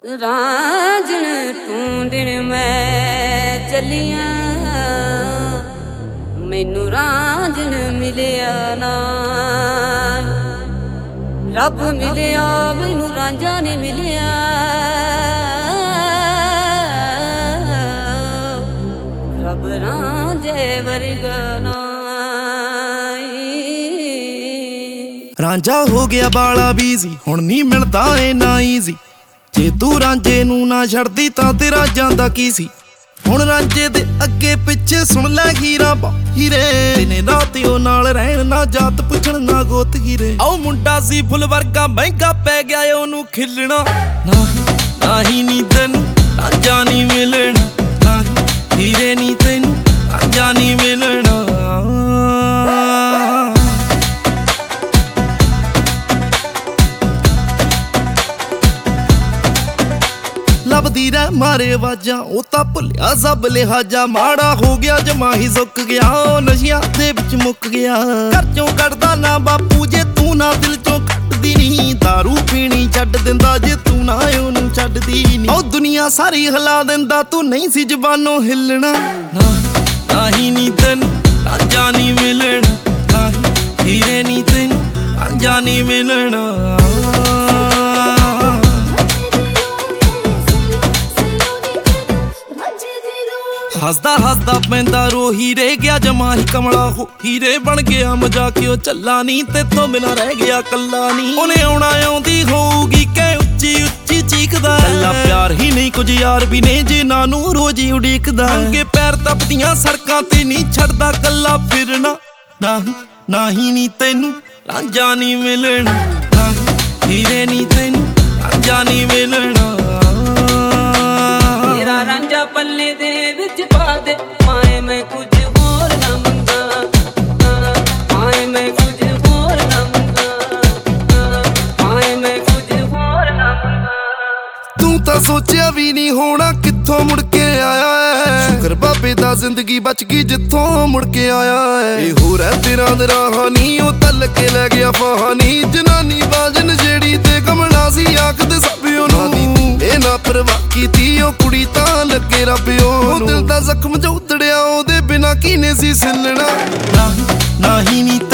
ਰਾਂਝਣ ਢੂੰਡਣ ਮੈਂ ਚੱਲੀਆਂ, ਮੈਨੂੰ ਰਾਂਝਣ ਮਿਲਿਆ ਨਾ। ਰੱਬ ਮਿਲਿਆ ਮੈਨੂੰ ਰਾਂਝਾ ਨਹੀਂ ਮਿਲਿਆ। ਰੱਬ ਰਾਂਝੇ ਵਰਗਾ ਨਾ। ਰਾਂਝਾ ਹੋ ਗਿਆ ਬਾਲਾ ਬੀਜ਼ੀ, ਹੁਣ ਨਹੀਂ ਮਿਲਦਾ ਇੰਨਾ ਈਜ਼ੀ। ਜੇ ਤੂੰ ਰਾਂਝੇ ਨੂੰ ਨਾ ਛੱਡਦੀ ਤਾਂ ਤੇਰਾ ਜਾਂਦਾ ਕੀ ਸੀ। ਹੁਣ ਰਾਂਝੇ ਦੇ ਅੱਗੇ ਪਿੱਛੇ ਸੁਣ ਲੈ ਹੀਰਾ ਹੀਰੇ, ਦਿਨੇ ਰਾਤ ਉਹ ਨਾਲ ਰਹਿਣ ਨਾ ਜਾਤ ਪੁੱਛਣ ਨਾ ਗੋਤ ਹੀਰੇ। ਆਓ ਮੁੰਡਾ ਸੀ ਫੁੱਲ ਵਰਗਾ ਮਹਿੰਗਾ ਪੈ ਗਿਆ ਉਹਨੂੰ ਖਿਲਣਾ। ਨਹੀਂ ਨੀ ਤੈਨੂੰ ਰਾਂਝਾ ਨਹੀਂ ਮਿਲਣਾ, ਨਹੀਂ ਹੀਰੇ ਨੀ ਤੈਨੂੰ ਰਾਂਝਾ ਨਹੀਂ ਮਿਲਣਾ। ਲੱਭਦੀ ਰਹਿ ਮਾਰੇ ਆਵਾਜ਼ਾਂ, ਉਹ ਤਾਂ ਭੁੱਲਿਆ ਸਭ ਲਿਹਾਜ਼ਾ। ਮਾੜਾ ਹੋ ਗਿਆ ਜਮਾ ਹੀ ਸੁੱਕ ਗਿਆ, ਉਹ ਨਸ਼ਿਆਂ ਦੇ ਵਿੱਚ ਮੁੱਕ ਗਿਆ। ਘਰ ਚੋਂ ਕੱਢਦਾ ਨਾ ਬਾਪੂ ਜੇ ਤੂੰ ਨਾ ਦਿਲ ਚੋਂ ਕੱਢਦੀ ਨਹੀਂ। ਦਾਰੂ ਪੀਣੀ ਛੱਡ ਦਿੰਦਾ ਜੇ ਤੂੰ ਨਾ ਉਹਨੂੰ ਛੱਡਦੀ ਨਹੀਂ। ਉਹ ਦੁਨੀਆ ਸਾਰੀ ਹਿਲਾ ਦਿੰਦਾ ਤੂੰ ਨਹੀਂ ਸੀ ਜ਼ਬਾਨੋਂ ਹਿੱਲਣਾ। ਨਹੀਂ ਨੀ ਤੈਨੂੰ ਰਾਂਝਾ ਨਹੀਂ ਮਿਲਣਾ, ਨਹੀਂ ਹੀਰੇ ਨੀ ਤੈਨੂੰ ਰਾਂਝਾ ਨਹੀਂ ਮਿਲਣਾ। ਹੱਸਦਾ ਹੱਸਦਾ ਪੈਂਦਾ ਰੋ, ਹੀਰੇ ਗਿਆ ਜਮਾ ਹੀ ਕਮਲਾ ਹੋ। ਹੀਰੇ ਬਣ ਗਿਆ ਮਜ਼ਾਕ ਉਹ ਚੱਲਾ ਨਹੀਂ, ਤੇਥੋਂ ਬਿਨਾਂ ਰਹਿ ਗਿਆ ਕੱਲਾ ਨਹੀਂ। ਉਹਨੇ ਆਉਣਾ ਆਉਂਦੀ ਹੋਊਗੀ ਕਹਿ ਉੱਚੀ ਉੱਚੀ ਚੀਕਦਾ। ਕੱਲਾ ਪਿਆਰ ਹੀ ਨਹੀਂ ਕੁਝ ਯਾਰ ਵੀ ਨੇ ਜਿਨ੍ਹਾਂ ਨੂੰ ਰੋਜ਼ ਹੀ ਉਡੀਕਦਾ। ਅੱਗੇ ਪੈਰ ਤਪਦੀਆਂ ਸੜਕਾਂ ਤੇ ਨਹੀਂ ਛੱਡਦਾ ਕੱਲਾ ਫਿਰਨਾ। ਨਹੀਂ ਨੀ ਤੈਨੂੰ ਰਾਂਝਾ ਨਹੀਂ ਮਿਲਣਾ, ਨਹੀਂ ਹੀਰੇ ਨੀ ਤੈਨੂੰ ਰਾਂਝਾ ਨਹੀਂ ਮਿਲਣਾ। ਤੇਰਾ ਰਾਂਝਾ ਪੱਲੇ ਦੇ ਵਿੱਚ ਪਾ ਦੇ, ਮਾਏ ਮੈਂ ਕੁਝ ਹੋਰ ਨਾ ਮੰਗਾ। ਮਾਏ ਮੈਂ ਕੁਝ ਹੋਰ ਨਾ ਮੰਗਾ, ਮਾਏ ਮੈਂ ਕੁਝ ਹੋਰ ਨਾ ਮੰਗਾ। ਤੂੰ ਤਾਂ ਸੋਚਿਆ ਵੀ ਨਹੀਂ ਹੋਣਾ ਕਿੱਥੋਂ ਮੁੜ ਕੇ ਆਇਆ ਹੈ। ਸ਼ੁਕਰ ਬਾਬੇ ਦਾ ਜ਼ਿੰਦਗੀ ਬਚ ਗਈ ਜਿੱਥੋਂ ਮੁੜ ਕੇ ਆਇਆ ਹੈ। ਇਹ ਹੋ ਰਹਿ ਤੇਰਾ ਦਰਾਹਾਨੀ, ਉਹ ਤਲ ਕੇ ਲੈ ਗਿਆ ਫਹਾਨੀ। ਜਨਾਨੀ ਬਾਜਨ ਜਿਹੜੀ ਤੇ ਕਮਲਾ ਸੀ ਆਖਦੇ ਸਭ ਉਹਨੂੰ। ਇਹ ਨਾ ਪਰਵਾਹ ਕੀਤੀ ਉਹ ਕੁੜੀ ਤਾਂ ਲੱਗੇ ਰੱਬ ਉਹਨੂੰ। ਦਿਲ ਦਾ ਜ਼ਖਮ ਜੋ ਉਤੜਿਆ ਉਹਦੇ ਬਿਨਾਂ ਕਿਨੇ ਸੀ ਸਿਲਣਾ। ਨਹੀਂ ਨੀ